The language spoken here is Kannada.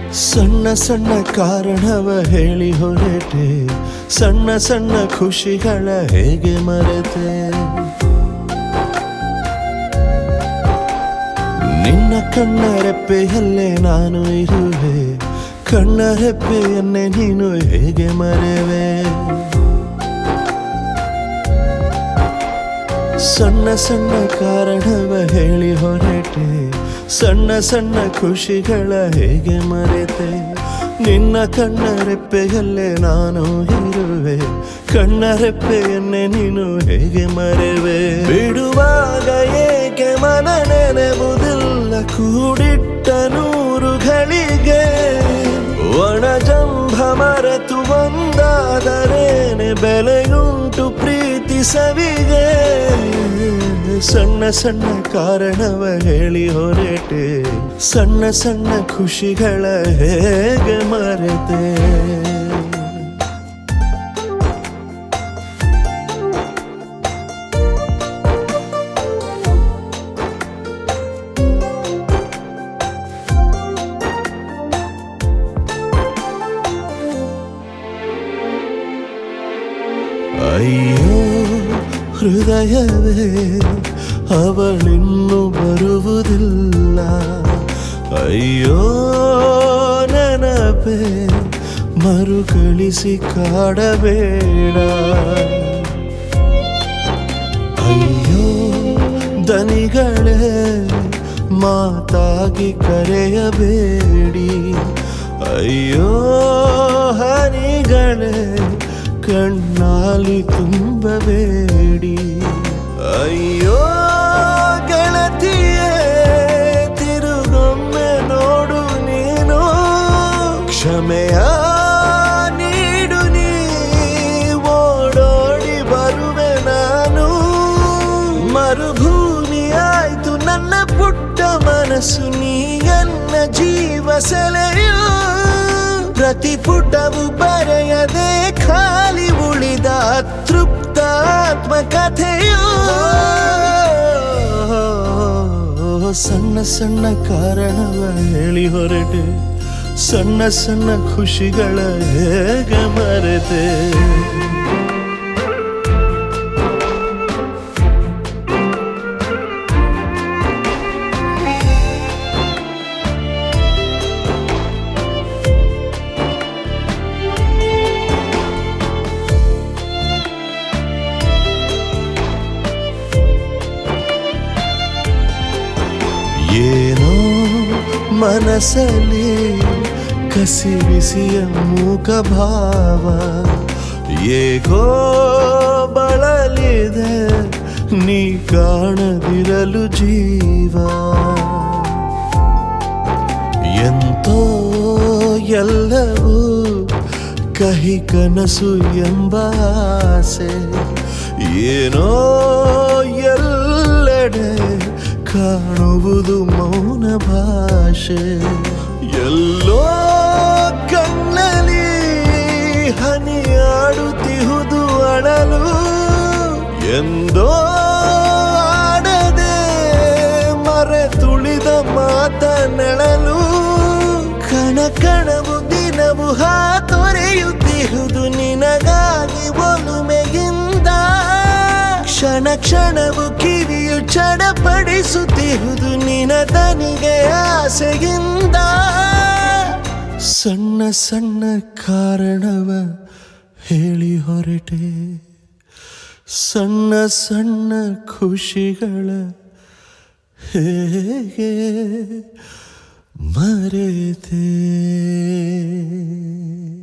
ಸಣ್ಣ ಸಣ್ಣ ಕಾರಣವ ಹೇಳಿ ಹೊರಟೆ, ಸಣ್ಣ ಸಣ್ಣ ಖುಷಿಗಳ ಹೇಗೆ ಮರೆತೆ. ನಿನ್ನ ಕಣ್ಣ ರೆಪ್ಪೆಯಲ್ಲೇ ನಾನು ಇರುವೆ, ಕಣ್ಣ ರೆಪ್ಪೆಯನ್ನೇ ನೀನು ಹೇಗೆ ಮರೆವೆ. ಸಣ್ಣ ಸಣ್ಣ ಕಾರಣವ ಹೇಳಿ ಹೊರಟೆ, ಸಣ್ಣ ಸಣ್ಣ ಖುಷಿಗಳ ಹೇಗೆ ಮರೆತೆ. ನಿನ್ನ ಕಣ್ಣ ರೆಪ್ಪೆಯಲ್ಲೇ ನಾನು ಇರುವೆ, ಕಣ್ಣ ರೆಪ್ಪೆಯನ್ನೇ ನೀನು ಹೇಗೆ ಮರೆವೆ. ಬಿಡುವಾಗ ಏಕೆ ಮನ ನೆನೆಬುದಿಲ್ಲ, ಕೂಡಿಟ್ಟ ನೂರುಗಳಿಗೆ ಒಣಜಂಭ ಮರೆತು ಒಂದಾದರೇನೆ ಬೆಲೆಯುಂಟು ಪ್ರೀತಿ ಸವಿಗೆ. ಸಣ್ಣ ಸಣ್ಣ ಕಾರಣವ ಹೇಳಿ ಹೊರಟೆ, ಸಣ್ಣ ಸಣ್ಣ ಖುಷಿಗಳ ಹೇಗೆ ಮರೆತೆ. ಅಯ್ಯೋ ಹೃದಯವೇ ಅವಳಿನ್ನು ಬರುವುದಿಲ್ಲ, ಅಯ್ಯೋ ನೆನಪೇ ಮರುಕಳಿಸಿ ಕಾಡಬೇಡ. ಅಯ್ಯೋ ದನಿಗಳೇ ಮಾತಾಗಿ ಕರೆಯಬೇಡಿ, ಅಯ್ಯೋ ಹನಿಗಳೇ ಕಣ್ಣಾಲಿ ತುಂಬಬೇಡಿ. ಅಯ್ಯೋ ಗೆಳತಿಯೇ ತಿರುಗೊಮ್ಮೆ ನೋಡು ನೀನು, ಕ್ಷಮೆಯ ನೀಡು ನೀ, ಓಡೋಡಿ ಬರುವೆ ನಾನು. ಮರುಭೂಮಿ ಆಯ್ತು ನನ್ನ ಪುಟ್ಟ ಮನಸ್ಸು, ನೀ ಎನ್ನ ಜೀವ ಸೆಲೆಯು. ಪ್ರತಿ ಪುಟವು ಬರೆಯದೆ ಖಾಲಿ ಉಳಿದ ಅತೃಪ್ತ ಆತ್ಮಕಥೆಯು. ಸಣ್ಣ ಸಣ್ಣ ಕಾರಣವ ಹೇಳಿ ಹೊರಟೆ, ಸಣ್ಣ ಸಣ್ಣ ಖುಷಿಗಳ ಹೇಗೆ ಮರೆತೆ. ಏನೋ ಮನಸ್ಸಲ್ಲಿ ಕಸಿ ಬಿಸಿಯ ಮೂಕ ಭಾವ, ಏಕೋ ಬಳಲಿದೆ ನೀ ಕಾಣದಿರಲು ಜೀವ. ಎಂತೋ ಎಲ್ಲವೂ ಕಹಿ ಕನಸು ಎಂಬ ಆಸೆ, ಏನೋ ಎಲ್ಲೆಡೆ ಕಾಣುವುದು ಮೌನ ಭಾಷೆ. ಎಲ್ಲೋ ಕಣ್ಣಲ್ಲಿ ಹನಿಯಾಡುತ್ತಿಹುದು ಅಳಲು, ಎಂದೋ ಆಡದೆ ಮರೆತುಳಿದ ಮಾತ ನೆಳಲು. ಕಣ ಕಣವು ದಿನವು ಹಾತೊರೆಯುತ್ತಿಹುದು ನಿನಗಾಗಿ ಒಲುಮೆಯಿಂದ, ಕ್ಷಣ ಕ್ಷಣವು ಕಿವಿಯು ಚಡಪಡಿಸುತ್ತಿಹುದು ನಿನ ದನಿಗೆ ಆಸೆಯಿಂದ. ಸಣ್ಣ ಸಣ್ಣ ಕಾರಣವ ಹೇಳಿ ಹೊರಟೆ, ಸಣ್ಣ ಸಣ್ಣ ಖುಷಿಗಳ ಹೇಗೆ ಮರೆತೆ.